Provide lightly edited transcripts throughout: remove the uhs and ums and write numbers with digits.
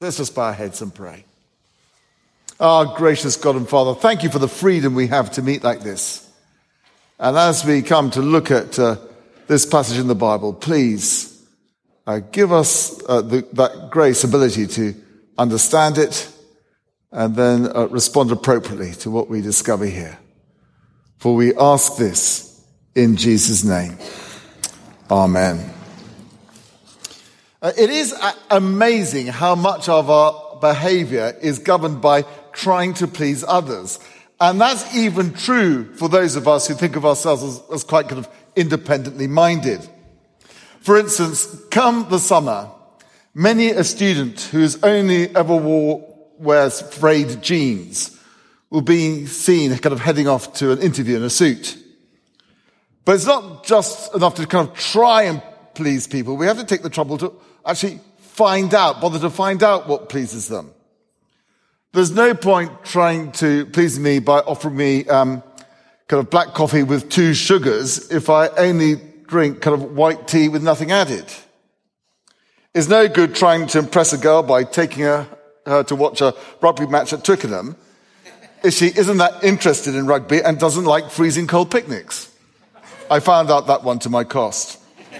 Let's just bow our heads and pray. Our gracious God and Father, thank you for the freedom we have to meet like this. And as we come to look at this passage in the Bible, please give us that grace, ability to understand it and then respond appropriately to what we discover here. For we ask this in Jesus' name. Amen. It is amazing how much of our behavior is governed by trying to please others. And that's even true for those of us who think of ourselves as quite kind of independently minded. For instance, come the summer, many a student who's only ever wears frayed jeans will be seen kind of heading off to an interview in a suit. But it's not just enough to kind of try and please people. We have to take the trouble to actually bother to find out what pleases them. There's no point trying to please me by offering me kind of black coffee with 2 sugars if I only drink kind of white tea with nothing added. It's no good trying to impress a girl by taking her to watch a rugby match at Twickenham if she isn't that interested in rugby and doesn't like freezing cold picnics. I found out that one to my cost.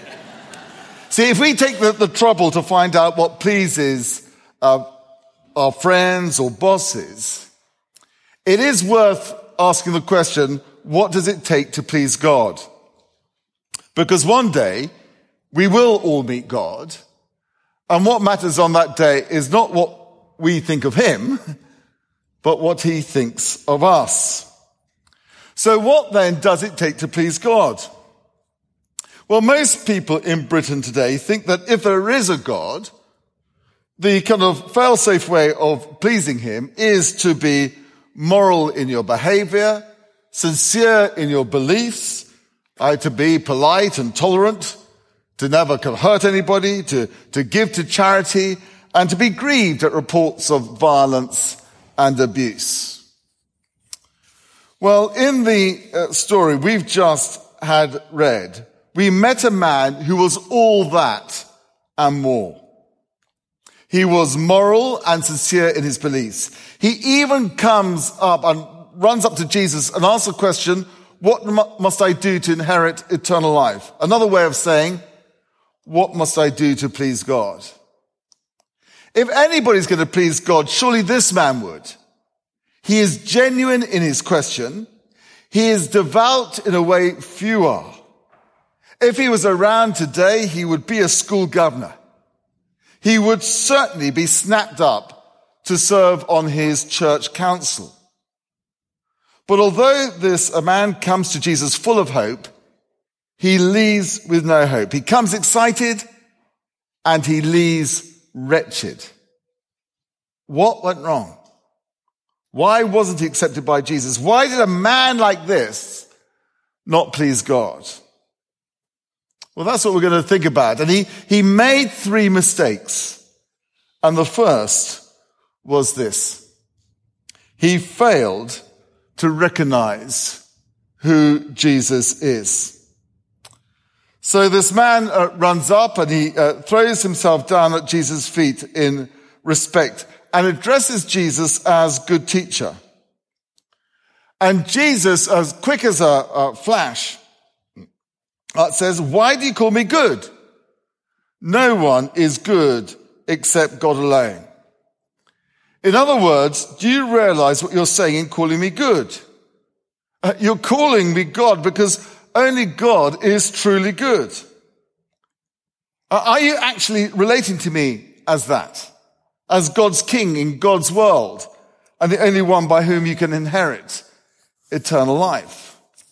See, if we take the trouble to find out what pleases our friends or bosses, it is worth asking the question, what does it take to please God? Because one day, we will all meet God, and what matters on that day is not what we think of him, but what he thinks of us. So what then does it take to please God? Well, most people in Britain today think that if there is a God, the kind of fail-safe way of pleasing him is to be moral in your behavior, sincere in your beliefs, to be polite and tolerant, to never hurt anybody, to give to charity, and to be grieved at reports of violence and abuse. Well, in the story we've just had read, we met a man who was all that and more. He was moral and sincere in his beliefs. He even comes up and runs up to Jesus and asks the question, what must I do to inherit eternal life? Another way of saying, what must I do to please God? If anybody's going to please God, surely this man would. He is genuine in his question. He is devout in a way few are. If he was around today, he would be a school governor. He would certainly be snapped up to serve on his church council. But although a man comes to Jesus full of hope, he leaves with no hope. He comes excited and he leaves wretched. What went wrong? Why wasn't he accepted by Jesus? Why did a man like this not please God? Well, that's what we're going to think about. And he made 3 mistakes. And the first was this. He failed to recognize who Jesus is. So this man runs up and he throws himself down at Jesus' feet in respect and addresses Jesus as good teacher. And Jesus, as quick as a flash, says, why do you call me good? No one is good except God alone. In other words, do you realize what you're saying in calling me good? You're calling me God because only God is truly good. Are you actually relating to me as that? As God's king in God's world and the only one by whom you can inherit eternal life?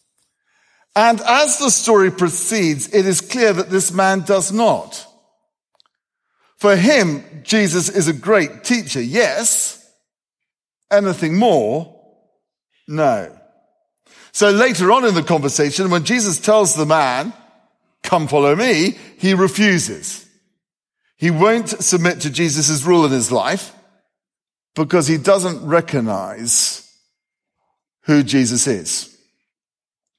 And as the story proceeds, it is clear that this man does not. For him, Jesus is a great teacher, yes. Anything more? No. So later on in the conversation, when Jesus tells the man, come follow me, he refuses. He won't submit to Jesus' rule in his life because he doesn't recognize who Jesus is.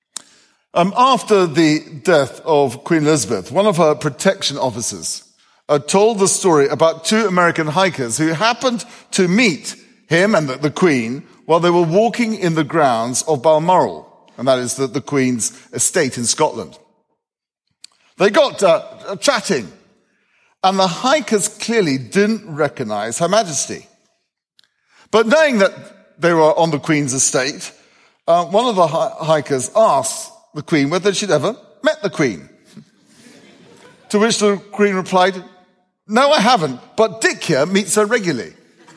After the death of Queen Elizabeth, one of her protection officers told the story about two American hikers who happened to meet him and the Queen while they were walking in the grounds of Balmoral, and that is the Queen's estate in Scotland. They got chatting, and the hikers clearly didn't recognize Her Majesty. But knowing that they were on the Queen's estate, one of the hikers asked the Queen whether she'd ever met the Queen. To which the Queen replied, "No, I haven't, but Dick here meets her regularly."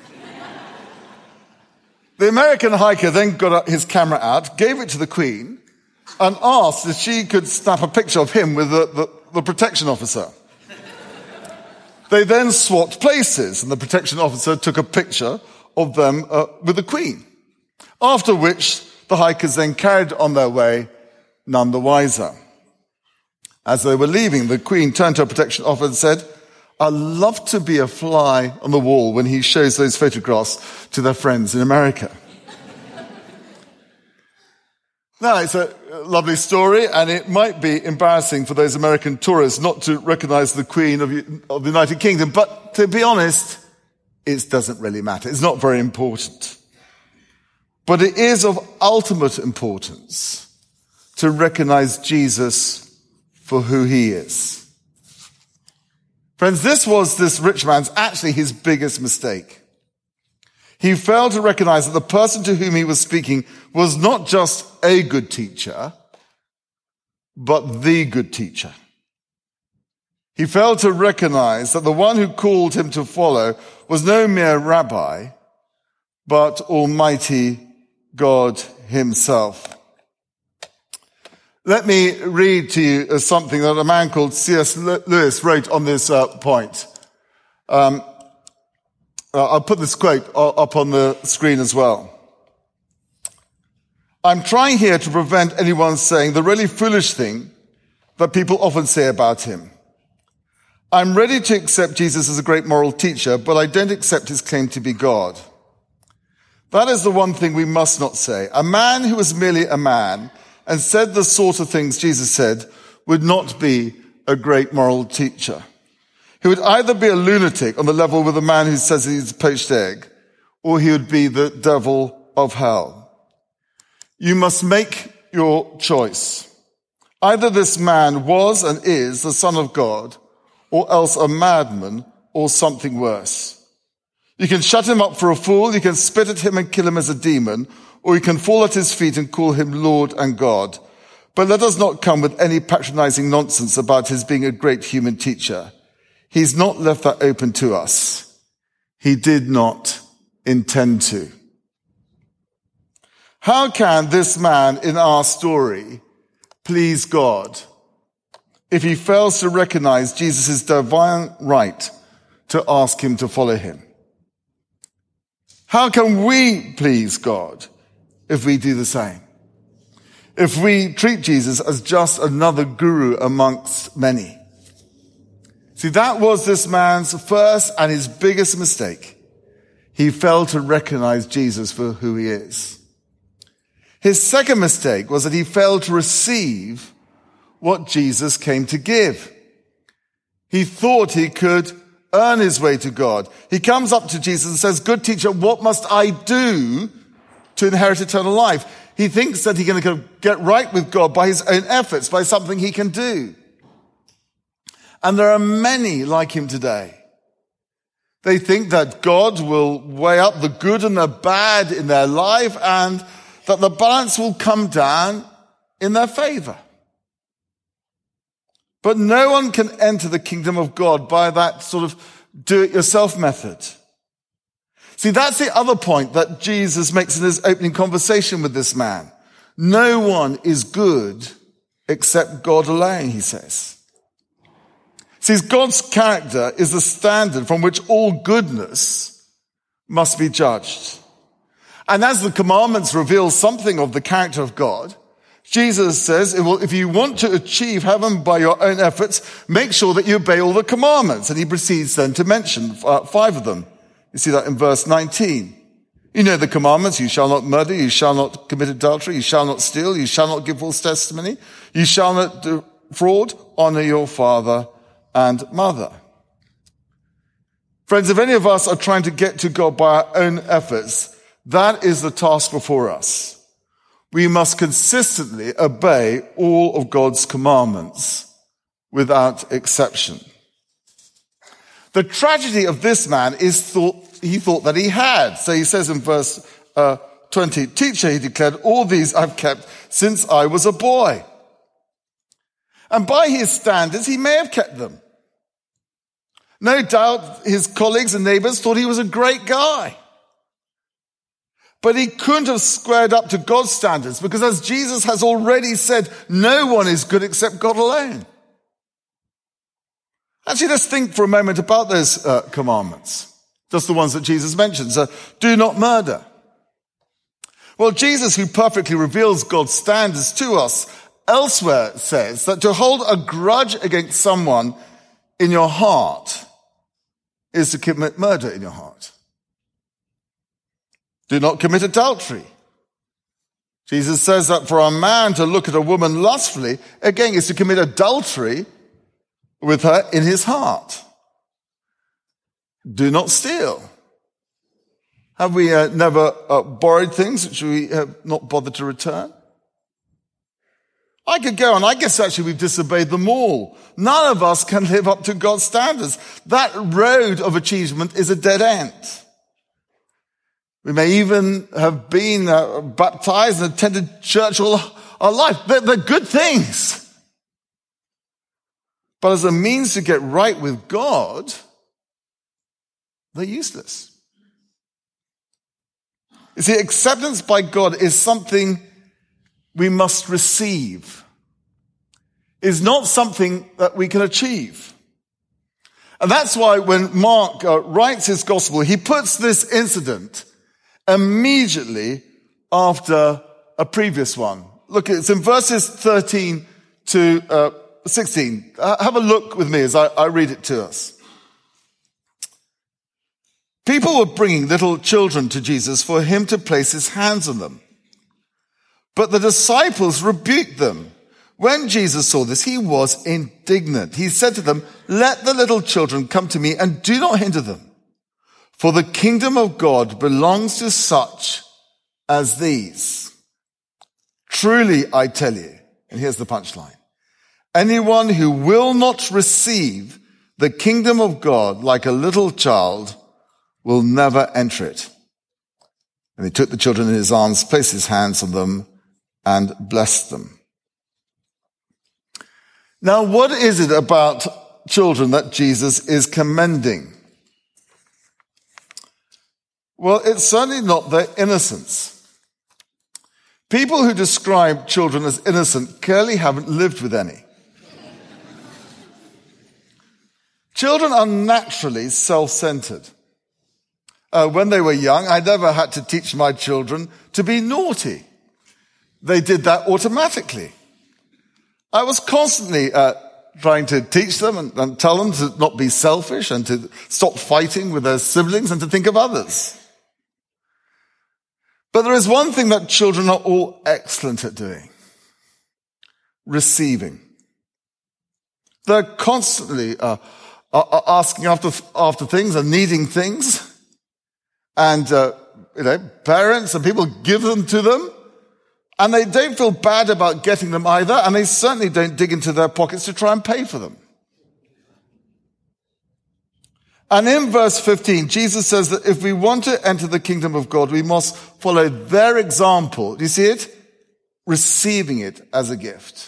The American hiker then got his camera out, gave it to the Queen, and asked if she could snap a picture of him with the protection officer. They then swapped places, and the protection officer took a picture of them with the Queen. After which, the hikers then carried on their way, none the wiser. As they were leaving, the Queen turned to her protection officer and said, "I'd love to be a fly on the wall when he shows those photographs to their friends in America." Now, it's a lovely story, and it might be embarrassing for those American tourists not to recognize the Queen of the United Kingdom, but to be honest, it doesn't really matter. It's not very important. But it is of ultimate importance to recognize Jesus for who he is. Friends, this rich man's actually his biggest mistake. He failed to recognize that the person to whom he was speaking was not just a good teacher, but the good teacher. He failed to recognize that the one who called him to follow was no mere rabbi, but Almighty God himself. Let me read to you something that a man called C.S. Lewis wrote on this point. I'll put this quote up on the screen as well. "I'm trying here to prevent anyone saying the really foolish thing that people often say about him. I'm ready to accept Jesus as a great moral teacher, but I don't accept his claim to be God. That is the one thing we must not say. A man who was merely a man and said the sort of things Jesus said would not be a great moral teacher. He would either be a lunatic on the level with a man who says he's a poached egg, or he would be the devil of hell. You must make your choice. Either this man was and is the Son of God, or else a madman or something worse. You can shut him up for a fool, you can spit at him and kill him as a demon, or you can fall at his feet and call him Lord and God. But let us not come with any patronizing nonsense about his being a great human teacher. He's not left that open to us. He did not intend to." How can this man in our story please God if he fails to recognize Jesus' divine right to ask him to follow him? How can we please God if we do the same? If we treat Jesus as just another guru amongst many? See, that was this man's first and his biggest mistake. He failed to recognize Jesus for who he is. His second mistake was that he failed to receive what Jesus came to give. He thought he could earn his way to God. He comes up to Jesus and says, "Good teacher, what must I do to inherit eternal life?" He thinks that he's going to get right with God by his own efforts, by something he can do. And there are many like him today. They think that God will weigh up the good and the bad in their life and that the balance will come down in their favor. But no one can enter the kingdom of God by that sort of do-it-yourself method. See, that's the other point that Jesus makes in his opening conversation with this man. No one is good except God alone, he says. See, God's character is the standard from which all goodness must be judged. And as the commandments reveal something of the character of God, Jesus says, if you want to achieve heaven by your own efforts, make sure that you obey all the commandments. And he proceeds then to mention 5 of them. You see that in verse 19. You know the commandments: you shall not murder, you shall not commit adultery, you shall not steal, you shall not give false testimony, you shall not defraud, honor your father and mother. Friends, if any of us are trying to get to God by our own efforts, that is the task before us. We must consistently obey all of God's commandments without exception. The tragedy of this man is he thought that he had. So he says in verse 20, "Teacher," he declared, "all these I've kept since I was a boy." And by his standards, he may have kept them. No doubt his colleagues and neighbors thought he was a great guy. But he couldn't have squared up to God's standards because, as Jesus has already said, no one is good except God alone. Actually, let's think for a moment about those commandments. Just the ones that Jesus mentions. Do not murder. Well, Jesus, who perfectly reveals God's standards to us, elsewhere says that to hold a grudge against someone in your heart is to commit murder in your heart. Do not commit adultery. Jesus says that for a man to look at a woman lustfully, again, is to commit adultery with her in his heart. Do not steal. Have we never borrowed things which we have not bothered to return? I could go on. I guess actually we've disobeyed them all. None of us can live up to God's standards. That road of achievement is a dead end. We may even have been baptized and attended church all our life. They're good things. But as a means to get right with God, they're useless. You see, acceptance by God is something we must receive. It's not something that we can achieve. And that's why when Mark writes his gospel, he puts this incident immediately after a previous one. Look, it's in verses 13 to 16. Have a look with me as I read it to us. People were bringing little children to Jesus for him to place his hands on them. But the disciples rebuked them. When Jesus saw this, he was indignant. He said to them, "Let the little children come to me and do not hinder them. For the kingdom of God belongs to such as these. Truly, I tell you," and here's the punchline, "anyone who will not receive the kingdom of God like a little child will never enter it." And he took the children in his arms, placed his hands on them, and blessed them. Now, what is it about children that Jesus is commending? Well, it's certainly not their innocence. People who describe children as innocent clearly haven't lived with any. Children are naturally self-centered. When they were young, I never had to teach my children to be naughty. They did that automatically. I was constantly trying to teach them and tell them to not be selfish and to stop fighting with their siblings and to think of others. But there is one thing that children are all excellent at doing: receiving. They're constantly asking after things and needing things. And, parents and people give them to them. And they don't feel bad about getting them either. And they certainly don't dig into their pockets to try and pay for them. And in verse 15, Jesus says that if we want to enter the kingdom of God, we must follow their example. Do you see it? Receiving it as a gift.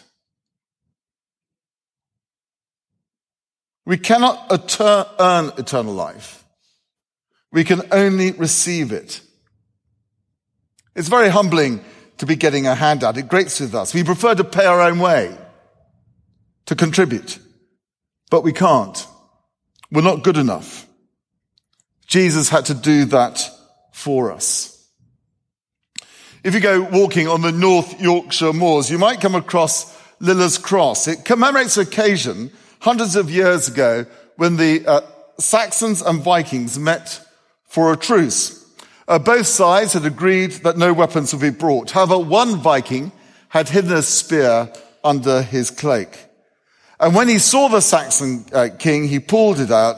We cannot earn eternal life. We can only receive it. It's very humbling to be getting a handout. It grates with us. We prefer to pay our own way, to contribute. But we can't. We're not good enough. Jesus had to do that for us. If you go walking on the North Yorkshire moors, you might come across Lilla's Cross. It commemorates an occasion hundreds of years ago when the Saxons and Vikings met for a truce. Both sides had agreed that no weapons would be brought. However, one Viking had hidden a spear under his cloak. And when he saw the Saxon king, he pulled it out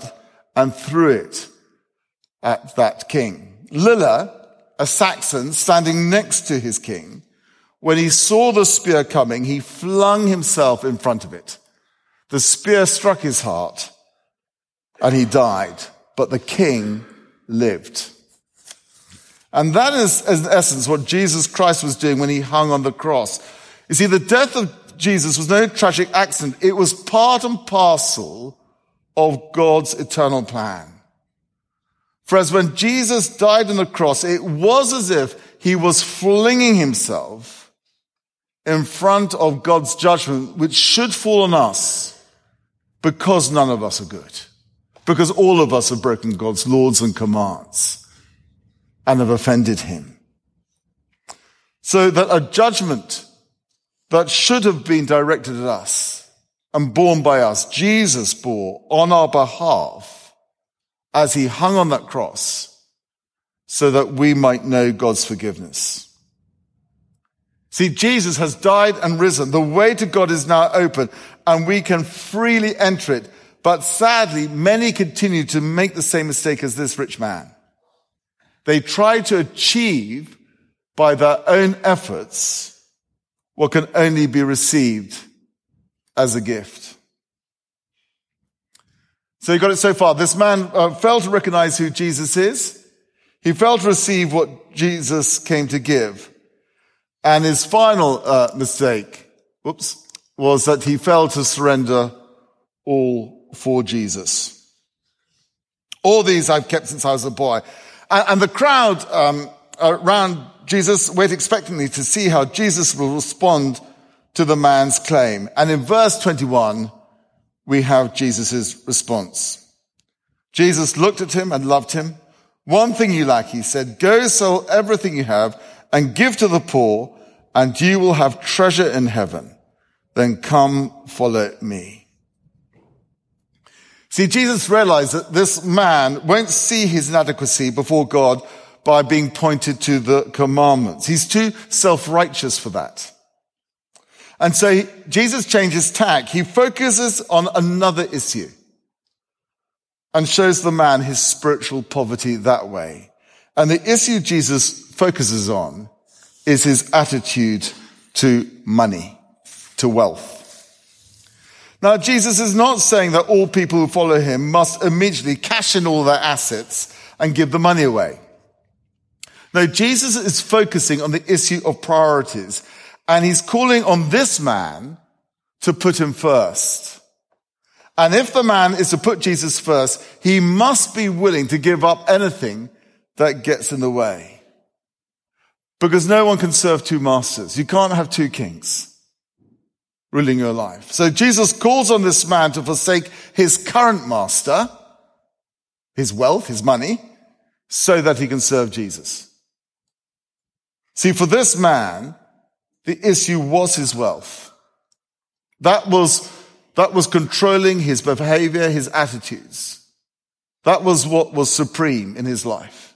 and threw it at that king. Lilla, a Saxon standing next to his king, when he saw the spear coming, he flung himself in front of it. The spear struck his heart and he died, but the king lived. And that is, in essence, what Jesus Christ was doing when he hung on the cross. You see, the death of Jesus was no tragic accident. It was part and parcel of God's eternal plan. For as when Jesus died on the cross, it was as if he was flinging himself in front of God's judgment, which should fall on us because none of us are good. Because all of us have broken God's laws and commands and have offended him. So that a judgment that should have been directed at us and borne by us, Jesus bore on our behalf as he hung on that cross so that we might know God's forgiveness. See, Jesus has died and risen. The way to God is now open and we can freely enter it. But sadly, many continue to make the same mistake as this rich man. They try to achieve by their own efforts what can only be received as a gift. So you got it so far. This man failed to recognize who Jesus is. He failed to receive what Jesus came to give. And his final mistake, was that he failed to surrender all for Jesus. All these I've kept since I was a boy. And the crowd around Jesus wait expectantly to see how Jesus will respond to the man's claim. And in verse 21, we have Jesus' response. Jesus looked at him and loved him. One thing you lack, he said, go sell everything you have and give to the poor, and you will have treasure in heaven. Then come follow me. See, Jesus realized that this man won't see his inadequacy before God by being pointed to the commandments. He's too self-righteous for that. And so Jesus changes tack. He focuses on another issue and shows the man his spiritual poverty that way. And the issue Jesus focuses on is his attitude to money, to wealth. Now, Jesus is not saying that all people who follow him must immediately cash in all their assets and give the money away. No, Jesus is focusing on the issue of priorities, and he's calling on this man to put him first. And if the man is to put Jesus first, he must be willing to give up anything that gets in the way. Because no one can serve two masters. You can't have two kings ruling your life. So Jesus calls on this man to forsake his current master, his wealth, his money, so that he can serve Jesus. See, for this man, the issue was his wealth. That was controlling his behavior, his attitudes. That was what was supreme in his life.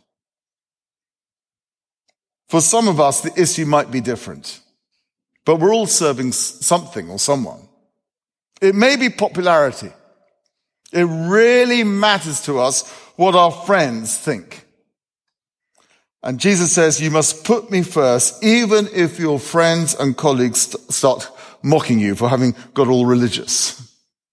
For some of us, the issue might be different. But we're all serving something or someone. It may be popularity. It really matters to us what our friends think. And Jesus says, you must put me first, even if your friends and colleagues start mocking you for having got all religious.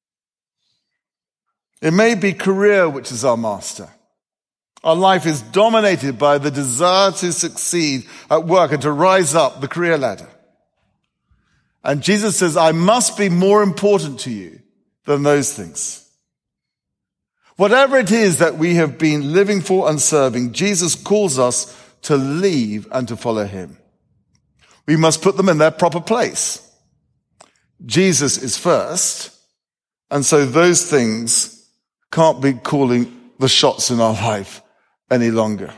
It may be career which is our master. Our life is dominated by the desire to succeed at work and to rise up the career ladder. And Jesus says, I must be more important to you than those things. Whatever it is that we have been living for and serving, Jesus calls us to leave and to follow him. We must put them in their proper place. Jesus is first, and so those things can't be calling the shots in our life any longer.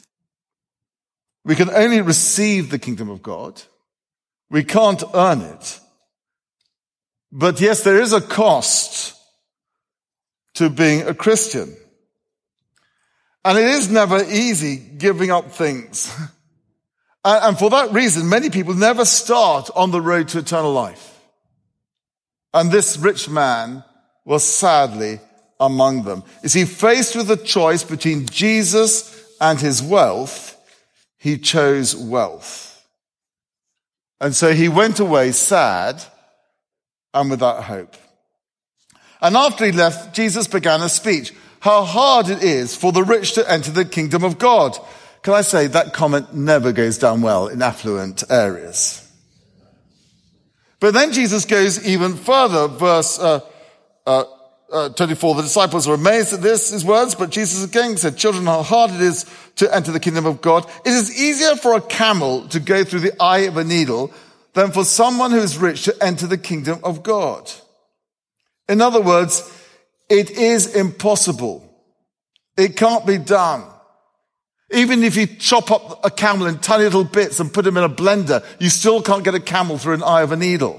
We can only receive the kingdom of God. We can't earn it. But yes, there is a cost to being a Christian. And it is never easy giving up things. And for that reason, many people never start on the road to eternal life. And this rich man was sadly among them. You see, faced with a choice between Jesus and his wealth, he chose wealth. And so he went away sad and without hope. And after he left, Jesus began a speech. How hard it is for the rich to enter the kingdom of God. Can I say that comment never goes down well in affluent areas? But then Jesus goes even further. Verse 24, the disciples were amazed at his words, but Jesus again said, children, how hard it is to enter the kingdom of God. It is easier for a camel to go through the eye of a needle than for someone who is rich to enter the kingdom of God. In other words, it is impossible. It can't be done. Even if you chop up a camel in tiny little bits and put them in a blender, you still can't get a camel through an eye of a needle.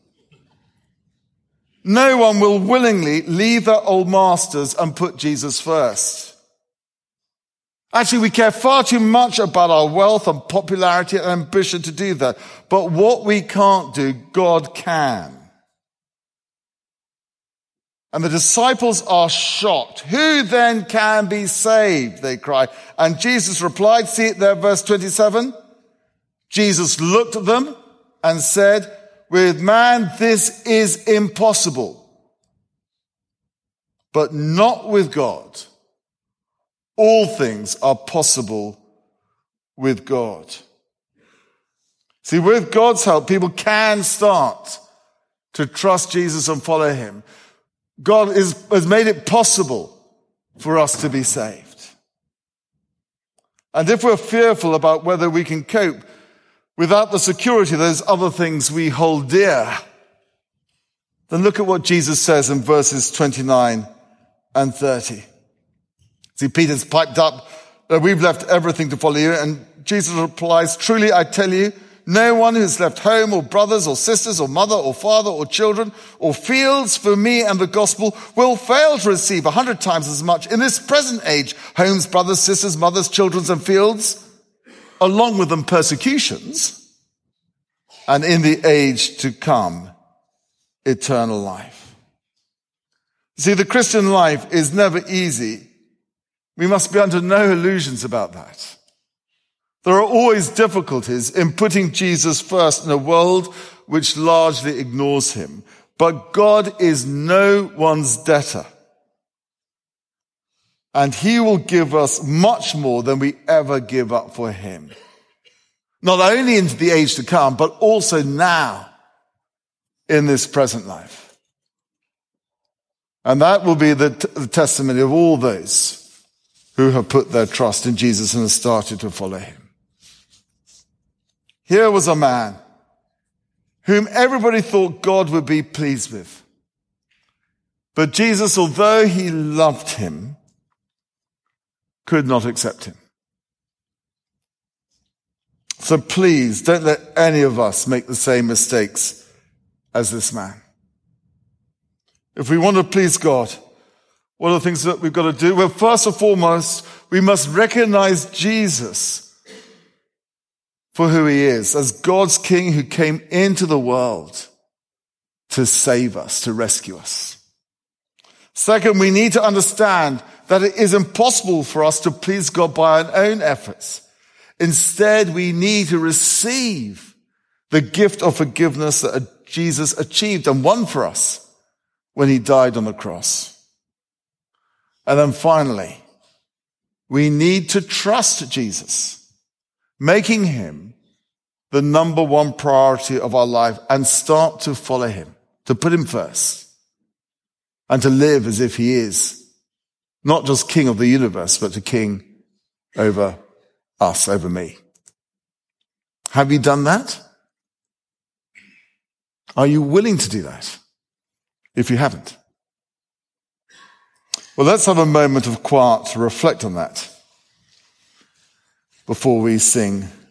No one will willingly leave their old masters and put Jesus first. Actually, we care far too much about our wealth and popularity and ambition to do that. But what we can't do, God can. And the disciples are shocked. Who then can be saved? They cry. And Jesus replied, see it there, verse 27. Jesus looked at them and said, with man this is impossible, but not with God. All things are possible with God. See, with God's help, people can start to trust Jesus and follow him. God has made it possible for us to be saved. And if we're fearful about whether we can cope without the security of those other things we hold dear, then look at what Jesus says in verses 29 and 30. See, Peter's piped up, we've left everything to follow you. And Jesus replies, truly I tell you, no one who's left home or brothers or sisters or mother or father or children or fields for me and the gospel will fail to receive 100 times as much in this present age, homes, brothers, sisters, mothers, children and fields, along with them persecutions, and in the age to come, eternal life. See, the Christian life is never easy. We must be under no illusions about that. There are always difficulties in putting Jesus first in a world which largely ignores him. But God is no one's debtor. And he will give us much more than we ever give up for him. Not only into the age to come, but also now in this present life. And that will be the testimony of all those who have put their trust in Jesus and have started to follow him. Here was a man whom everybody thought God would be pleased with. But Jesus, although he loved him, could not accept him. So please don't let any of us make the same mistakes as this man. If we want to please God, what are the things that we've got to do? Well, first and foremost, we must recognize Jesus for who he is, as God's King who came into the world to save us, to rescue us. Second, we need to understand that it is impossible for us to please God by our own efforts. Instead, we need to receive the gift of forgiveness that Jesus achieved and won for us when he died on the cross. And then finally, we need to trust Jesus, making him the number one priority of our life and start to follow him, to put him first and to live as if he is not just King of the universe, but the King over us, over me. Have you done that? Are you willing to do that? If you haven't. Well, let's have a moment of quiet to reflect on that before we sing